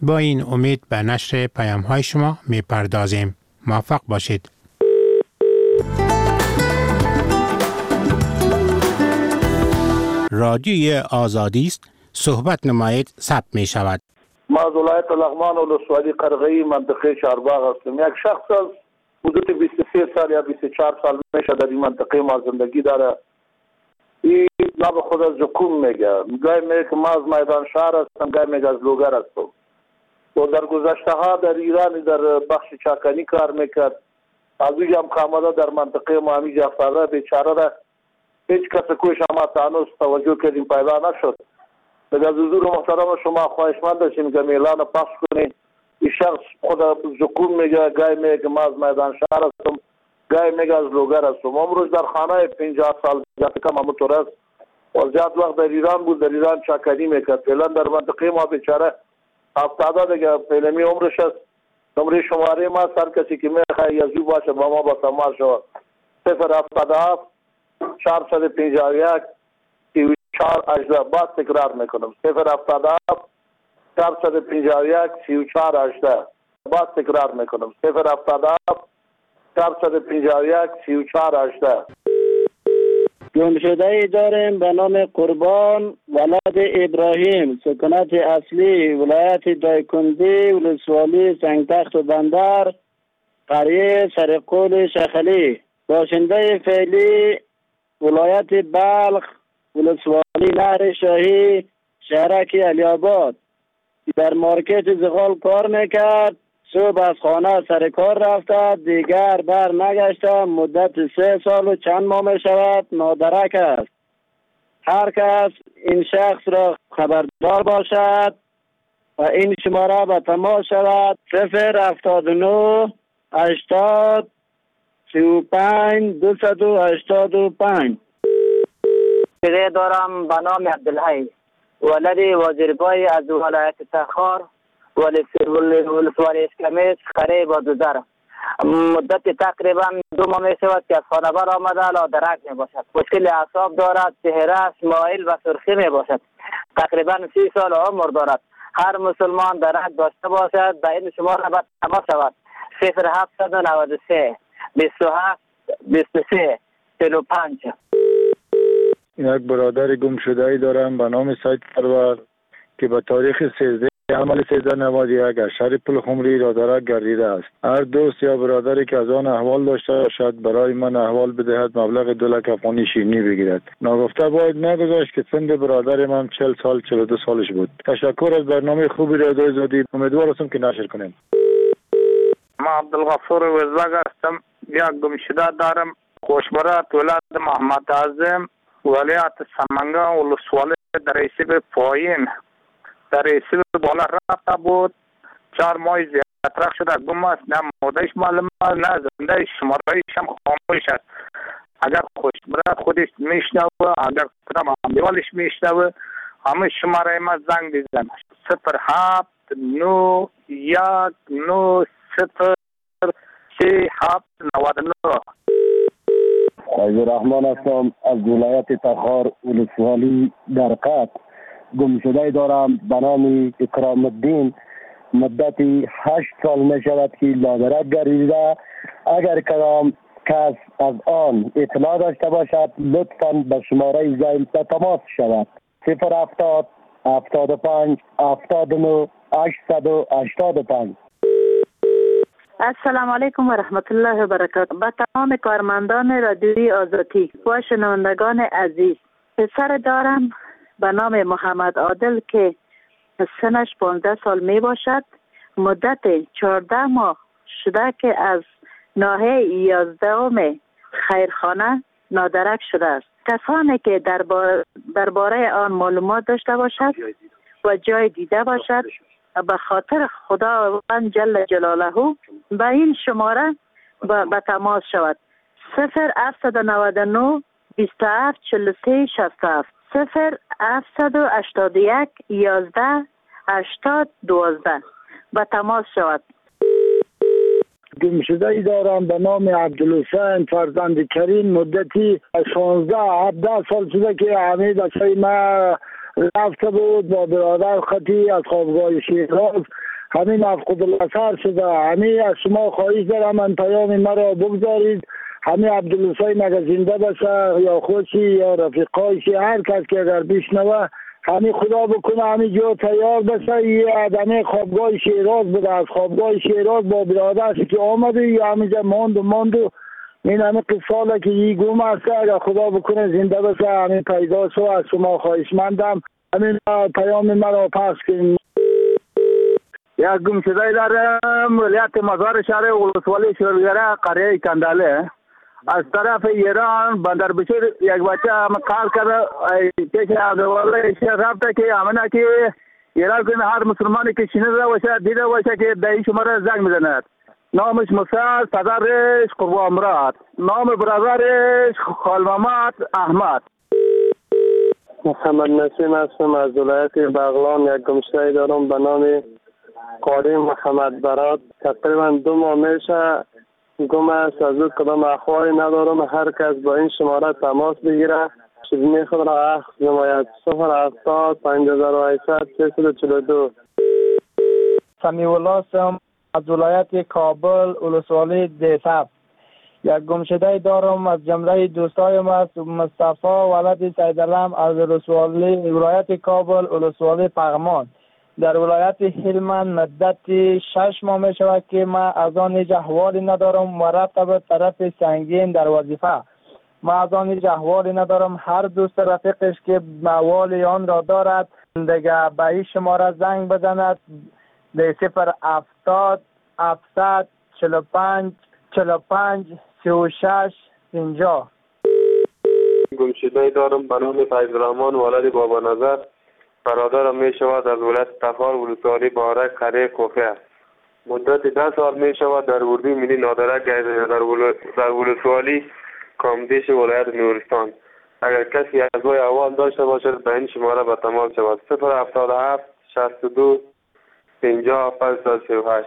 با این امید به نشر پیام های شما می پردازیم. موفق باشید. رادیوی آزادی است. صحبت نمایید ثبت می شود. ما از ولایت لغمان ولسوالی قرغی منطقه چهارباغ هستم. یک شخص از حدود 23 سال یا 24 سال میشه در این منطقه ما زندگی داره. این نام خود از زکوم میگه. گاهی میگه که ما از میدان شهر هستم، گاهی میگه از لوگر هستم. و در گذشته ها در ایران در بخش چاکنی کار میکرد. از اوی هم کاملا در منطقه ما همیجا افتاده. بیچاره را هیچ کس کوش ما تانوس توجه کردیم پیدا نشد. از حضور محترم شما خواهشمند داشتیم که اعلان پخش کنید. این شخص خود زکوم میگه، گاهی میگه ما از میدان شهر هستم، گاهی میگه از لوگر هستم. امروز در خانه 50 سال زیاد کم همونطور است و زیاد وقت در ایران بود، در ایران چاکنی میکرد. فعلا در منطقه ما بیچاره افتاده دیگه. فعلا عمرش است. نمره شماره ما هر کسی که میخواه یزو باشه با ما با تماس شود 077 451 3418. باز تکرار میکنم 077 451 3418. باز تکرار میکنم 077 451 3418. گمشده ای داریم به نام قربان ولد ابراهیم، سکونت اصلی ولایت دایکنزی، ولسوالی سنگتخت و بندر، قریه سرقول شخلی. باشنده فعلی ولایت بلخ، ولسوالی نهر شاهی، شهرک علی آباد. در مارکت زغال کار میکرد. صبح از خانه سر کار رفته، دیگر بر نگشته. مدت 3 سال و چند ماه می شود نادرک است. هر کس این شخص را خبردار باشد و این شماره به تماس شود 079 80 35 285. دیگه دارم به نام عبدالحی ولد وزیربای از ولایت تخار، ولسوالی اسکمیس، قریه بادوزر. مدت تقریبا 2 ماه می شود که از خانه بر آمده، لادرک می باشد. مشکل اعصاب دارد، چهرهش مایل و سرخی می باشد. تقریبا 30 سال عمر دارد. هر مسلمان درک داشته باشد به این شماره باید تماس شود 0793 27 23 45. یک برادر گم شده ای دارم به نام سید پرور که به تاریخ 13 عمل 1391 از شهر پل خمری رادرک گردیده است. هر دوست یا برادری که از آن احوال داشته باشد برای من احوال بدهد، مبلغ 2 لک افغانی شیرینی بگیرد. ناگفته باید نگذاشت که سن برادر من 40 سال 42 سالش بود. تشکر از برنامه خوبی رادیوی آزادی. امیدوار هستم که نشر کنیم. ما عبدالغفور وزاگ هستم. یک گم شده دارم. خوشبرات ولایت محمد اعظم، ولایت سمنگان، ولسوالی در ریسیب پایین در ریسیب بالا رفته بود. 4 ماه زیادتر شده گم است. نه مادهش معلوم است نه زنده شمارهایش هم خاموش است. اگر خوشبرات خودش میشنوه، اگر کدام امیوالش میشنوه، همه شماره ما زنگ بزن 07 9 1 9 0 3 7 99. عبدالرحمن هستم از ولایت تخار، ولسوالی درقت. گمشده دارم به نام اکرام الدین. مدت 8 سال می شود که لادرک گردیده. اگر کدام کس از آن اطلاع داشته باشد لطفاً به شماره زایل به تماس شود 070 75 79 885. السلام علیکم و رحمت الله و برکاته. به تمام کارمندان رادیوی آزادی و شنوندگان عزیز، پسر دارم به نام محمد عادل که سنش 15 سال می باشد. مدت 14 ماه شده که از ناحیه 11 خیرخانه نادرک شده است. کسانی که درباره آن معلومات داشته باشد و جای دیده باشد به خاطر خداوند جل جلاله به این شماره به تماس شود 0799 27 43 67 0781 11 80 12 به تماس شود. گمشده ای دارم به نام عبدالحسین فرزند کریم. مدتی 16 17 سال شده که همه بچه ما رفته بود با برادر خطی از خوابگاه شیراز همین افقد الاثر شده. همین از شما خواهش دارم من پیام مرا بگذارید. همین عبدالحسین اگر زنده باشه یا خوشی یا رفیقایشی هر کس که اگر بشنوه همین خدا بکنه همین جو تیار بشه. یه آدمی خوابگاه شیراز بوده، از خوابگاه شیراز با برادرش که آمده یا همینجا ماند این همه قصاله که یه گم است. اگر خدا بکنه زنده بشه همین پیدا شو. از شما خواهشمندم همین پیام مرا پخش کنید. یک گمشده دارم ولایت مزار شهر ولسوالی شلگره قریه کنداله. از طرف ایران بندر بشیر یک بچه هم کار کرده پیش عبدالله شیخ رفته که امنه که ایران کنه هر مسلمانی که شنیده باشه دیده باشه که دهی شما را زنگ میزند. نامش موسی، پدرش قربان مراد، نام برادرش خالمامد احمد. محمد نسیم هستم از ولایت بغلان. یک گمشده دارم به نام قاری محمد برات. تقریبا 2 ماه میشه گم است. از او کدام اخباری ندارم. هر کس با این شماره تماس بگیره شیرینی خود را اخذ نماید. 070 5800 342. سمیع الله هستم از ولایت کابل ولسوالی دیساب. یک گمشده دارم از جمله دوستایم است مصطفی ولد سیدالم از ولایت کابل ولسوالی پغمان. در ولایت هلمند مدت 6 ماه می شود که ما از آن هیچ احوالی ندارم و رفته به طرف سنگین در وظیفه. ما از آن هیچ احوالی ندارم. هر دوست رفیقش که احوال آن را دارد دیگه به این شماره زنگ بزند. 070 700 45 45 36 50. گمشده دارم به نام فیض‌الرحمن ولد بابا نظر. برادرم می شود از ولایت تخار ولسوالی بارک قریه کوفه. مدت 10 سال می شود در اردوی ملی نادرک در ولسوالی کامدیش ولایت نورستان. اگر کسی از وی احوال داشته باشد به این شماره به تماس شود. 077 62 50 538.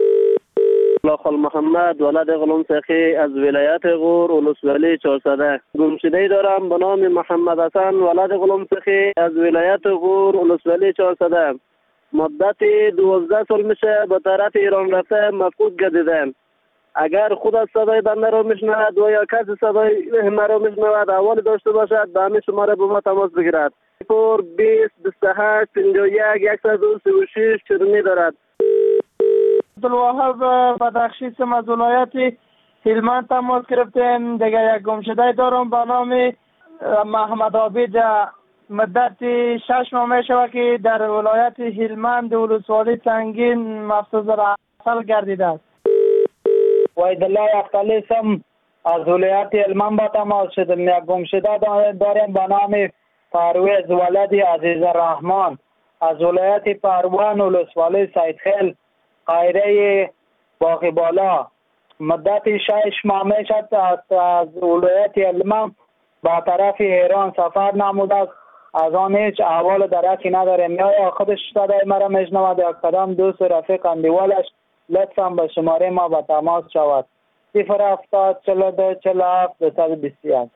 خال محمد ولد غلام سخی از ولایت غور ولسوالی 400. گمشده دارم به نام محمد حسن ولد غلام سخی از ولایت غور ولسوالی 400. مدت 12 سال میشه به طرف ایران رفته مفقود گردیدم. اگر خود از صدای بنده را میشنود و یا کسی صدای مرا میشنود احوالی داشته باشد به همین شماره با ما تماس بگیرد. 20 28 51 136 چرمی دارد. عبدالوهاب بدخشی سم از ولایت هلمند تماس گرفتیم. دیگه یک گمشده دارم به نام محمد عابد. مدت 6 ماه می شود که در ولایت هلمند ولسوالی سنگین مفصوص رسل گردیده است. وحیدالله اختلی سم از ولایت هلمند با تماس شدم. یک گمشده دارم به نام پرویز ولد عزیز الرحمن از ولایت پروان ولسوالی سیدخیل قایره باقی بالا. مدت 6 ماه می شد از ولایت هلمند با طرف ایران سفر نموده است. از آن هیچ احوال درکی نداریم. یا خودش صدای مرا میشنود یا کدام دوست رفیق اندیوالش لطفا به شماره ما به تماس شود. 070 42 47 221.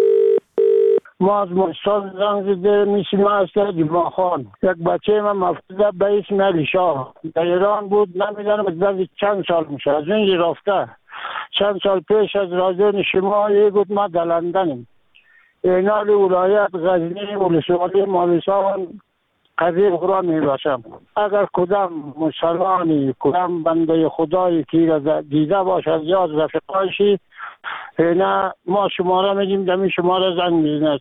ما از مستاد زنگ زده میشیم از جمعه خان. یک بچه من مفتوده به اسم علی شاه در ایران بود. نمیدانم از چند سال میشه از این رفته. چند سال پیش از رادیو شما یه بود ما در لندنیم. اینال ولایت غزنی ولسوالی مالستان قریب خدا می باشم. اگر کدام مسلمانی کدام بنده خدایی که دیده باشد یا از رفیقایشی نه ما شماره میدیم دمی شماره زنگ میزند.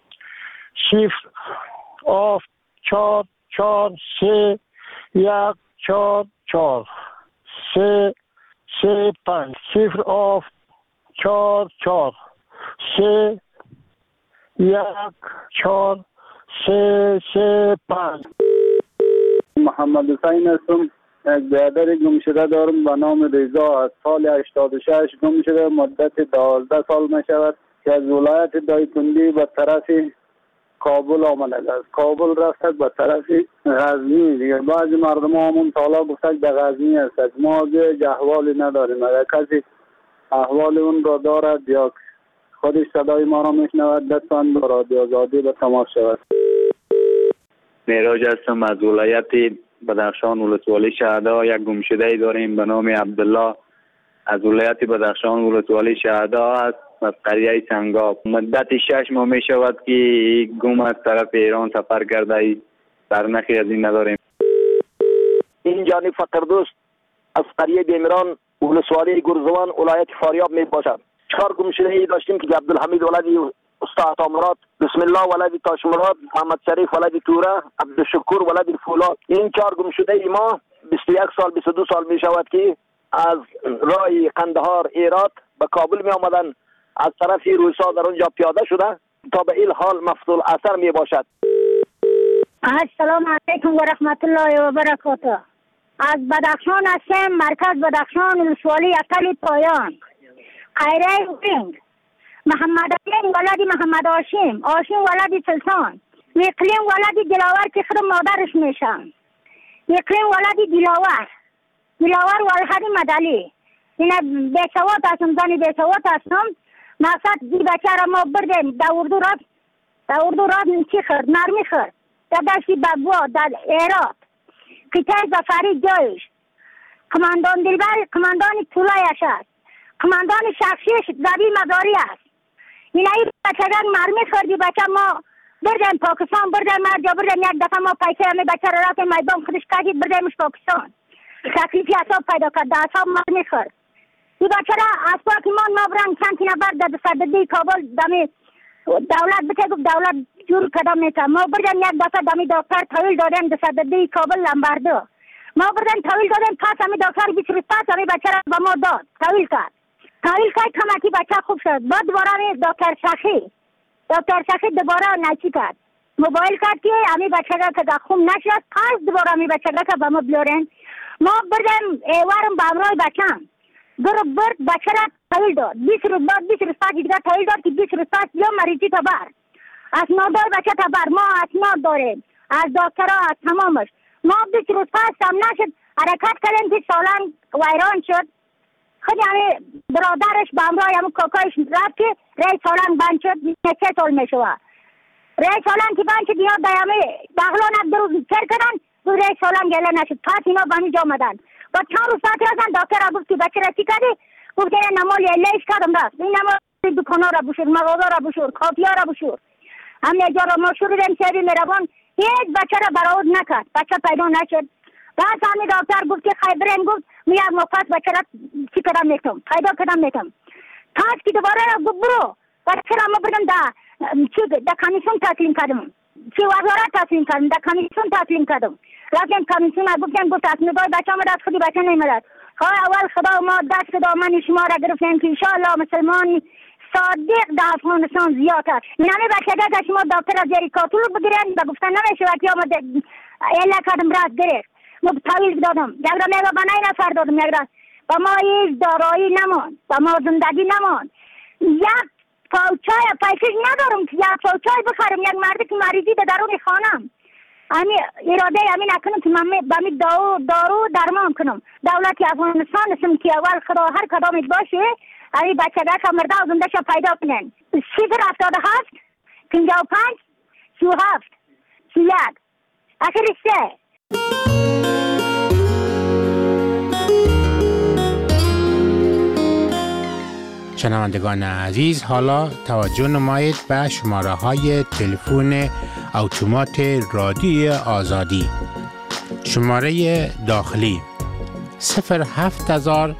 0 4 3 1 4 4 3 3 5 0 4 4 3 1 4 3 3 5. محمد حسین هستم. یک برادر گمشده دارم به نام رضا از سال 86 گم شده. مدت 12 سال می شود که از ولایت دایکنډی به طرف کابل آمده است. کابل رفته به طرف غزنی. دیگه بعضی مردم همون سالا گفتن به غزنی است. ما دیگه احوالی نداریم. اگر کسی احوال اون را دارد یا خودش صدای ما را میشنود لطفاً با رادیو آزادی به تماس شود. معراج هستم از ولایت بدخشان ولسوالی شهدا یک گمشده داریم به نام عبدالله از ولایت بدخشان ولسوالی شهدا است، از قریه سنگاب. مدت 6 ماه می شود که گم از طرف ایران سفر کرده، سرنخی از این نداریم. این جانی فقردوست از قریه بیمران ولسوالی گرزوان ولایت فاریاب می باشد. 4 گمشده داشتیم که عبدالحمید ولدی استاد عطامراد، بسم الله ولدی تاشمراد، محمد شریف ولدی توره، عبدالشکور ولدی فولاد. این 4 گمشده ما 21 سال 22 سال می شود که از راه قندهار ایرات به کابل می آمدن، از طرف روسا در اونجا پیاده شده تا به این حال مفضول اثر می باشد. السلام علیکم و رحمت الله و برکاته. از بدخشان هستم، مرکز بدخشان ولسوالی اقل پایان. خیره وینگ محمد علیم ولدی محمد هاشم ولدی سلطان، اقلیم ولدی دلاور که خود مادرش میشن، اقلیم ولدی دلاور ولدی مدلی. این بیسوات هستم، زنی بیسوات هستم. مقصد دی بچه را ما بردیم در اردو راد چی خرد نرمی خرد در دستی بگوا در ایرات قطعه زفری جایش کماندان دلبر کماندان طولایش است، کماندان شخصیش زبی مداری است. این ای بچه را مرمی خردی بچه ما بردیم پاکستان، بردیم مرجا، بردیم یک دفعه ما پیسه همی بچه را رفتیم میدان خودش کردید بردیمش پاکستان. تکلیفی اصاب پیدا کرد، در اصاب مرمی خرد. این بچه را از پاکی ما برن چند تینه برد در صددی کابل دمی دولت بچه گفت دولت جور کدام میتم. ما بردیم یک دفعه دمی دکتر طویل دادیم در صددی کابل لنبردو. ما بردیم طویل دادیم پس همی دکتر 20 روز پس همی بچه را به ما داد. طویل کرد کمکی بچه خوب شد. بعد دوباره همی دکتر شخی دوباره نچی کرد، موبایل کرد که همی بچه را که خوب نشد، پس دوباره همی بچه را که به ما بیارین. ما بردیم ایوارم به امرای بچه برد بچه را طویل داد. 20 روز بعد 20 روز پس دیگر طویل داد که 20 روز پس بیا مریضی تا بر اسنادار بچه تا بر. ما اسناد داریم از دکترها از تمامش. ما 20 روز پس هم نشد حرکت کردیم که سالن ویران شد. خود همه برادرش به امرای همه کاکایش رفت که رای سالن بند شد. 3 سال می شود رای سالن که بند شد. اینا همه بغلان از 2 روز چر کردن بود رای سالن گله نشد. پس اینا به اینجا آمدن. با 4 روز پس رفتن دکتر گفت که بچه را چی کردی؟ گفت که نمالی لیش کردم رفت. این نمالی دکانا را بشور، مغازه را بشور، کافیا را بشور. همه جا را ما شوریدیم شهری میروان. هیچ بچه را برآورد نکرد، بچه پیدا نشد. بعد همه دکتر گفت که خیبرین گفت می یک مفت بچه را چی کردم میکنم پیدا کردم میکنم. پس که دوباره گفت برو بچه را ما بردم در کمیسیون تسلیم کردم، چی وزارت تسلیم کردم، در کمیسیون تسلیم کردم. رفتیم کمیسیون گفتم تصمیمگاه بچه آمد خودی بچه نیمدد. اول خدا ما دست دامن شما را گرفتیم که انشاءالله مسلمان صادق در افغانستان زیاد است. نمی بچه که شما دکتر از زیر کاتول بگیرن و گفتن نمیشه وقتی آمده ایلا کردم رد گرفت. ما طویل دادم یک را میگه بنای نفر دادم، یک را با ما هیچ دارایی نمان، با ما زندگی نمان. یک پاوچای پیسش ندارم که یک پاوچای بخرم. یک مردی که مریضی در درون خانم امی اراده امی نکنم که من بامی دارو درمان کنم. دولت افغانستان اسم که اول خدا هر کدامی باشه امی بچه که مرده و زنده شا پیدا کنن. 077 55 37 31 آخر 3. شنوندگان عزیز، حالا توجه نمایید به شماره های تلفن اتومات رادیوی آزادی. شماره داخلی 07000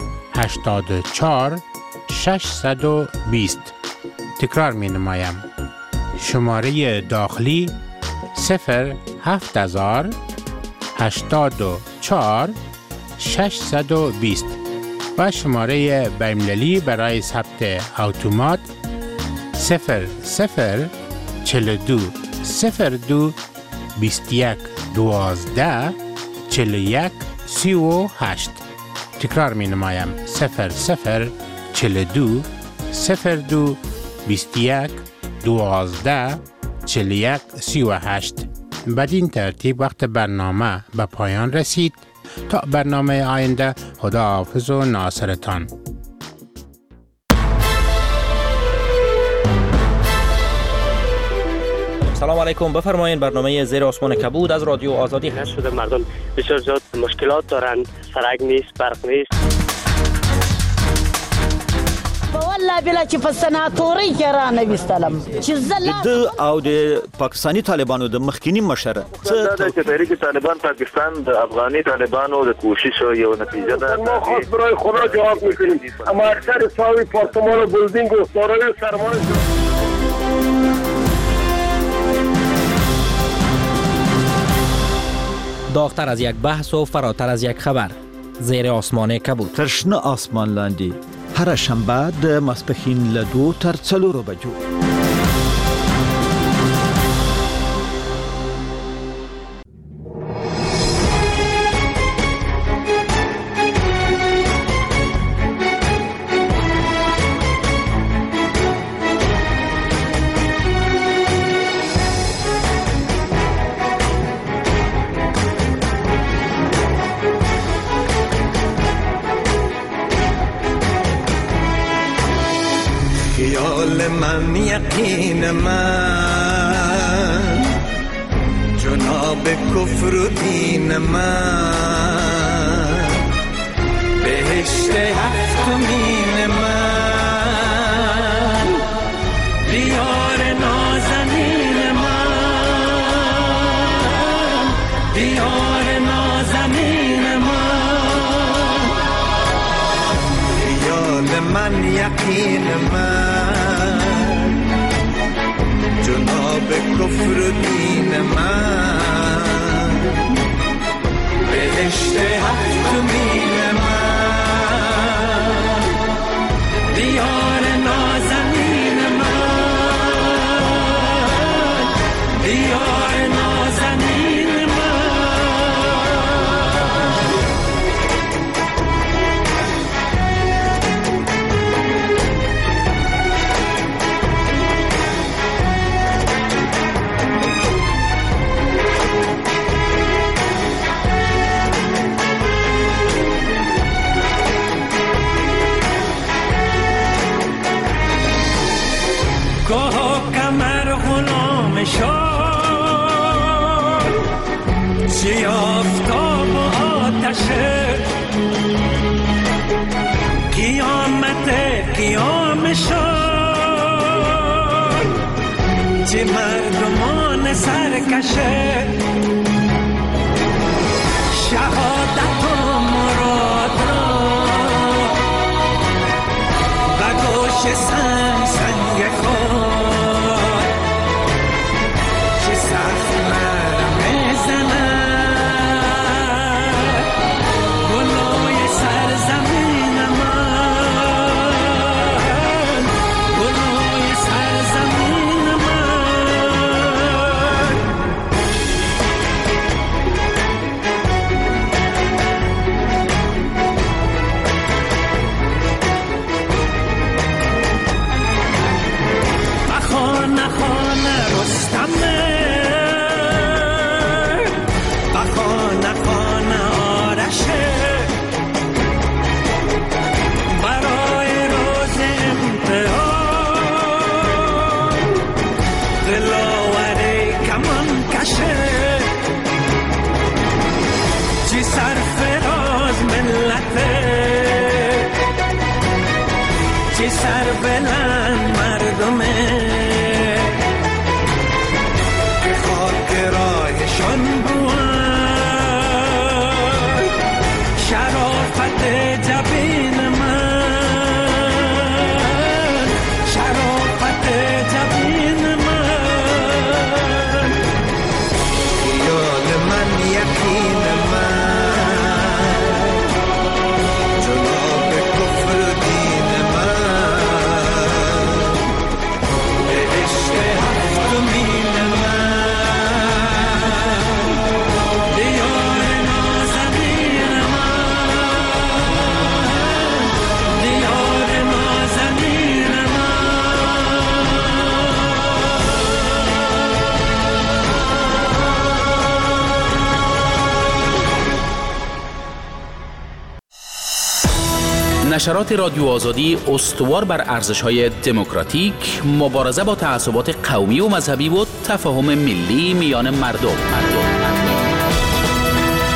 84 620. تکرار می نمایم. شماره داخلی 07000 84 620 و شماره بین‌المللی برای ثبت اتومات 0042 02 21 12 41 38. تکرار می نمایم 0042 02 21 12 41 38. بدین ترتیب وقت برنامه به پایان رسید. تا برنامه آینده، خداحافظ و ناصرتان. سلام علیکم، بفرمایید. برنامه زیر آسمان کبود از رادیو آزادی هست. شده مردم بسیار زیاد مشکلات دارند، سرک نیست، برق نیست. والله بلا چې په سناتوري کې را نه وستلم چې د او د پاکستانی طالبانو د مخکینی مشره چې تحریک طالبان پاکستان د افغاني طالبانو د کوشش یو نتیجه ده. ما خاص برای خدا جواب میکنیم، اما اکثر ساوی پارتمان و بلدینگ و سارای سرمایه داغتر از یک بحث و فراتر از یک خبر. زیر آسمان کبود. ترشنه آسمان لاندی. هر شنبه د ماسپښین له 2 تر 4 بجو. من یقین من جناب کفر و دین من بهشت هفتمین من دیار نازنین من دیار نازنین من خیال من یقین من جناب کفر و دین من بهشت هفتمین من دیار نازنین من دیار نازنین کمر غلام شد چی آفتاب و آتشه قیامت قیام شد چی مردمان سرکشه شهادت و مراد را و گوش سنگ سنگ خود سربلند مردمه که خاک راهشان بود شرافت جبین من شرافت جبین من خیال من یقین من جناب کفر دین نشرات رادیو آزادی استوار بر ارزش‌های دموکراتیک، مبارزه با تعصبات قومی و مذهبی و تفاهم ملی میان مردم